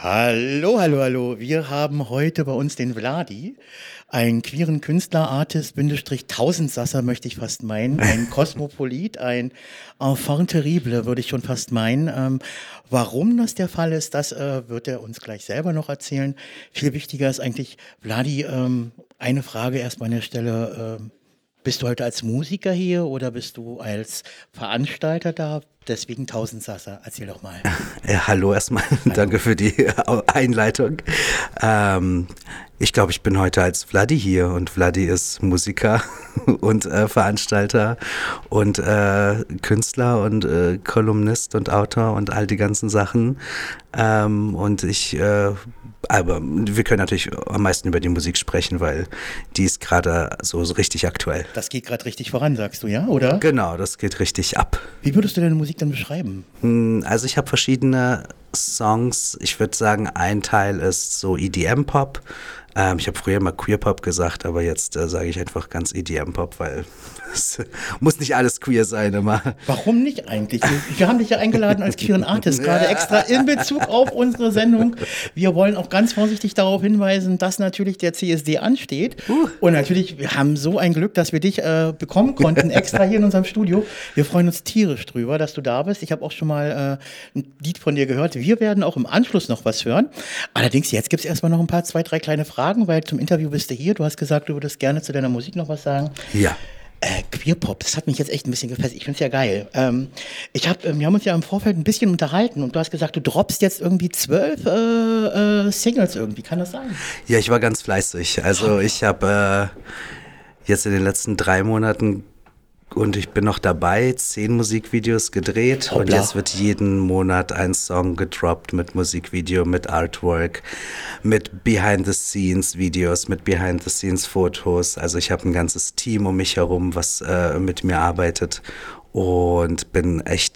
Hallo, hallo, hallo. Wir haben heute bei uns den Vladi, einen queeren Künstler, Artist, Bindestrich Tausendsasser, möchte ich fast meinen, ein Kosmopolit, ein Enfant terrible, würde ich schon fast meinen. Warum das der Fall ist, das wird er uns gleich selber noch erzählen. Viel wichtiger ist eigentlich, Vladi, eine Frage erstmal an der Stelle. Bist du heute als Musiker hier oder bist du als Veranstalter da? Deswegen Tausendsasser. Erzähl doch mal. Ja, hallo erstmal, danke für die Einleitung. Ich glaube, ich bin heute als Vladi hier und Vladi ist Musiker und Veranstalter und Künstler und Kolumnist und Autor und all die ganzen Sachen. Aber wir können natürlich am meisten über die Musik sprechen, weil die ist gerade so richtig aktuell. Das geht gerade richtig voran, sagst du, ja, oder? Genau, das geht richtig ab. Wie würdest du deine Musik dann beschreiben? Also ich habe verschiedene Songs. Ich würde sagen, ein Teil ist so EDM-Pop. Ich habe früher immer Queer-Pop gesagt, aber jetzt sage ich einfach ganz EDM-Pop, weil es muss nicht alles queer sein immer. Warum nicht eigentlich? Wir haben dich ja eingeladen als queeren Artist, gerade extra in Bezug auf unsere Sendung. Wir wollen auch ganz vorsichtig darauf hinweisen, dass natürlich der CSD ansteht. Und natürlich, wir haben so ein Glück, dass wir dich bekommen konnten, extra hier in unserem Studio. Wir freuen uns tierisch drüber, dass du da bist. Ich habe auch schon mal ein Lied von dir gehört. Wir werden auch im Anschluss noch was hören. Allerdings, jetzt gibt es erstmal noch ein paar, 2, 3 kleine Fragen, weil zum Interview bist du hier. Du hast gesagt, du würdest gerne zu deiner Musik noch was sagen. Ja. Queerpop, das hat mich jetzt echt ein bisschen gefesselt. Ich finde es ja geil. Wir haben uns ja im Vorfeld ein bisschen unterhalten und du hast gesagt, du droppst jetzt irgendwie 12 Singles irgendwie. Kann das sein? Ja, ich war ganz fleißig. Also ich habe jetzt in den letzten 3 Monaten und ich bin noch dabei, 10 Musikvideos gedreht. Hoppla. Und jetzt wird jeden Monat ein Song gedroppt mit Musikvideo, mit Artwork, mit Behind-the-Scenes-Videos, mit Behind-the-Scenes-Fotos. Also ich habe ein ganzes Team um mich herum, was mit mir arbeitet und bin echt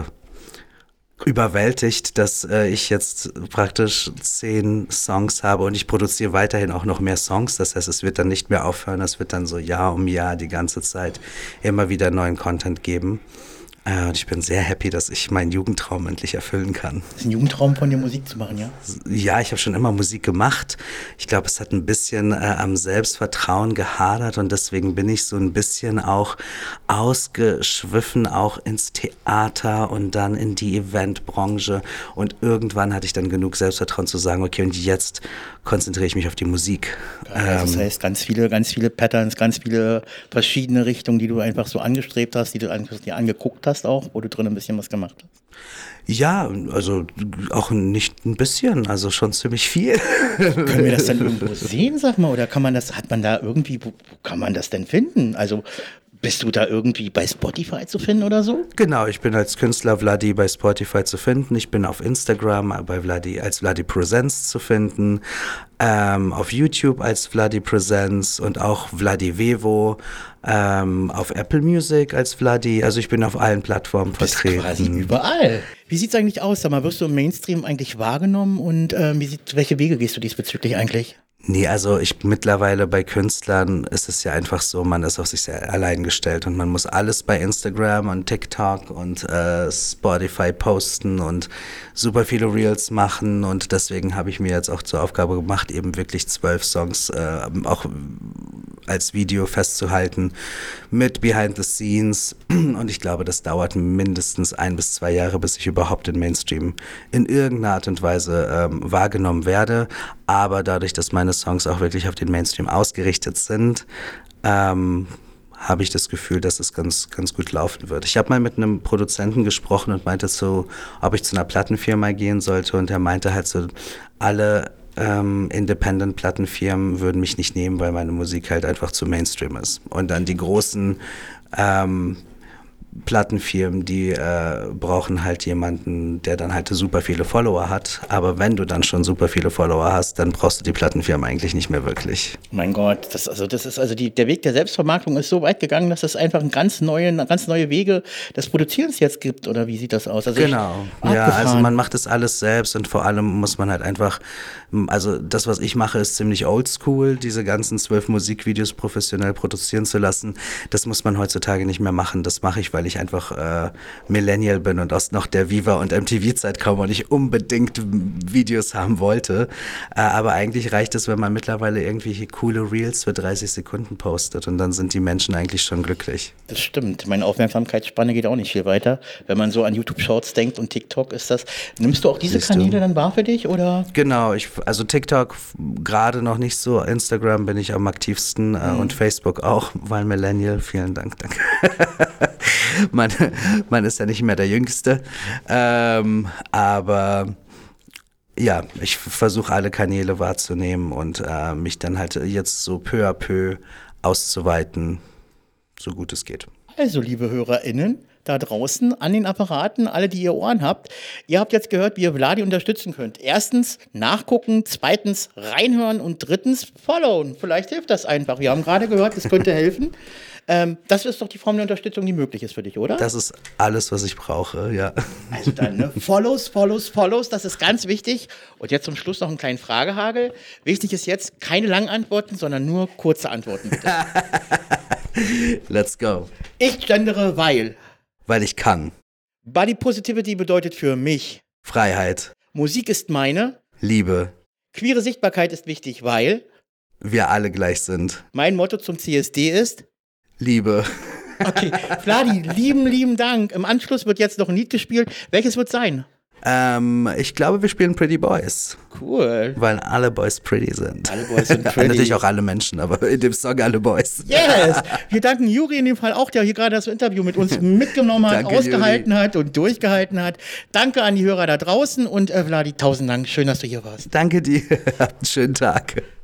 überwältigt, dass ich jetzt praktisch 10 Songs habe und ich produziere weiterhin auch noch mehr Songs. Das heißt, es wird dann nicht mehr aufhören, es wird dann so Jahr um Jahr die ganze Zeit immer wieder neuen Content geben. Und ich bin sehr happy, dass ich meinen Jugendtraum endlich erfüllen kann. Das ist ein Jugendtraum von dir, Musik zu machen, ja? Ja, ich habe schon immer Musik gemacht. Ich glaube, es hat ein bisschen am Selbstvertrauen gehadert und deswegen bin ich so ein bisschen auch ausgeschwiffen, auch ins Theater und dann in die Eventbranche. Und irgendwann hatte ich dann genug Selbstvertrauen zu sagen, okay, und jetzt konzentriere ich mich auf die Musik. Das heißt, ganz viele Patterns, ganz viele verschiedene Richtungen, die du einfach so angestrebt hast, die du dir angeguckt hast auch, wo du drin ein bisschen was gemacht hast. Ja, also auch nicht ein bisschen, also schon ziemlich viel. Können wir das dann irgendwo sehen, sag mal, oder hat man da irgendwie, wo kann man das denn finden? Also bist du da irgendwie bei Spotify zu finden oder so? Genau, ich bin als Künstler Vladi bei Spotify zu finden. Ich bin auf Instagram als Vladi Presents zu finden. Auf YouTube als Vladi Presents und auch Vladi Vevo. Auf Apple Music als Vladi. Also ich bin auf allen Plattformen vertreten. Quasi überall. Wie sieht's eigentlich aus? Sag mal, wirst du im Mainstream eigentlich wahrgenommen und welche Wege gehst du diesbezüglich eigentlich? Nee, also mittlerweile bei Künstlern ist es ja einfach so, man ist auf sich sehr allein gestellt und man muss alles bei Instagram und TikTok und Spotify posten und super viele Reels machen und deswegen habe ich mir jetzt auch zur Aufgabe gemacht, eben wirklich 12 Songs auch als Video festzuhalten mit Behind the Scenes und ich glaube, das dauert mindestens 1 bis 2 Jahre, bis ich überhaupt den Mainstream in irgendeiner Art und Weise wahrgenommen werde, aber dadurch, dass meine Songs auch wirklich auf den Mainstream ausgerichtet sind, habe ich das Gefühl, dass es ganz, ganz gut laufen wird. Ich habe mal mit einem Produzenten gesprochen und meinte so, ob ich zu einer Plattenfirma gehen sollte und er meinte halt so, alle Independent-Plattenfirmen würden mich nicht nehmen, weil meine Musik halt einfach zu Mainstream ist. Und dann die großen Plattenfirmen, die brauchen halt jemanden, der dann halt super viele Follower hat. Aber wenn du dann schon super viele Follower hast, dann brauchst du die Plattenfirma eigentlich nicht mehr wirklich. Mein Gott, der Weg der Selbstvermarktung ist so weit gegangen, dass es einfach ganz neue Wege des Produzierens jetzt gibt. Oder wie sieht das aus? Also genau. Ja, also man macht das alles selbst und vor allem muss man halt einfach, also das, was ich mache, ist ziemlich oldschool, diese ganzen 12 Musikvideos professionell produzieren zu lassen. Das muss man heutzutage nicht mehr machen. Das mache ich, weil weil ich einfach Millennial bin und aus noch der Viva- und MTV-Zeit komme und ich unbedingt Videos haben wollte. Aber eigentlich reicht es, wenn man mittlerweile irgendwelche coole Reels für 30 Sekunden postet und dann sind die Menschen eigentlich schon glücklich. Das stimmt. Meine Aufmerksamkeitsspanne geht auch nicht viel weiter. Wenn man so an YouTube Shorts denkt und TikTok ist das. Nimmst du auch diese Kanäle dann wahr für dich, oder? Genau, also TikTok gerade noch nicht so. Instagram bin ich am aktivsten und Facebook auch, weil Millennial, vielen Dank, danke. man ist ja nicht mehr der Jüngste. Aber ja, ich versuche alle Kanäle wahrzunehmen und mich dann halt jetzt so peu à peu auszuweiten, so gut es geht. Also, liebe HörerInnen, da draußen an den Apparaten, alle, die ihr Ohren habt, ihr habt jetzt gehört, wie ihr Vladi unterstützen könnt. Erstens nachgucken, zweitens reinhören und drittens followen. Vielleicht hilft das einfach. Wir haben gerade gehört, es könnte helfen. Das ist doch die Form der Unterstützung, die möglich ist für dich, oder? Das ist alles, was ich brauche, ja. Also dann, ne? Follows, das ist ganz wichtig. Und jetzt zum Schluss noch einen kleinen Fragehagel. Wichtig ist jetzt keine langen Antworten, sondern nur kurze Antworten, bitte. Let's go. Ich gendere, weil ich kann. Body Positivity bedeutet für mich Freiheit. Musik ist meine Liebe. Queere Sichtbarkeit ist wichtig, weil wir alle gleich sind. Mein Motto zum CSD ist Liebe. Okay, Vladi, lieben Dank. Im Anschluss wird jetzt noch ein Lied gespielt. Welches wird sein? Ich glaube, wir spielen Pretty Boys. Cool. Weil alle Boys pretty sind. Alle Boys sind pretty. Natürlich auch alle Menschen, aber in dem Song alle Boys. Yes! Wir danken Juri in dem Fall auch, der hier gerade das Interview mit uns mitgenommen hat, Danke, ausgehalten Juri. hat und durchgehalten hat. Danke an die Hörer da draußen und Vladi, 1000 Dank. Schön, dass du hier warst. Danke dir. Habt einen schönen Tag.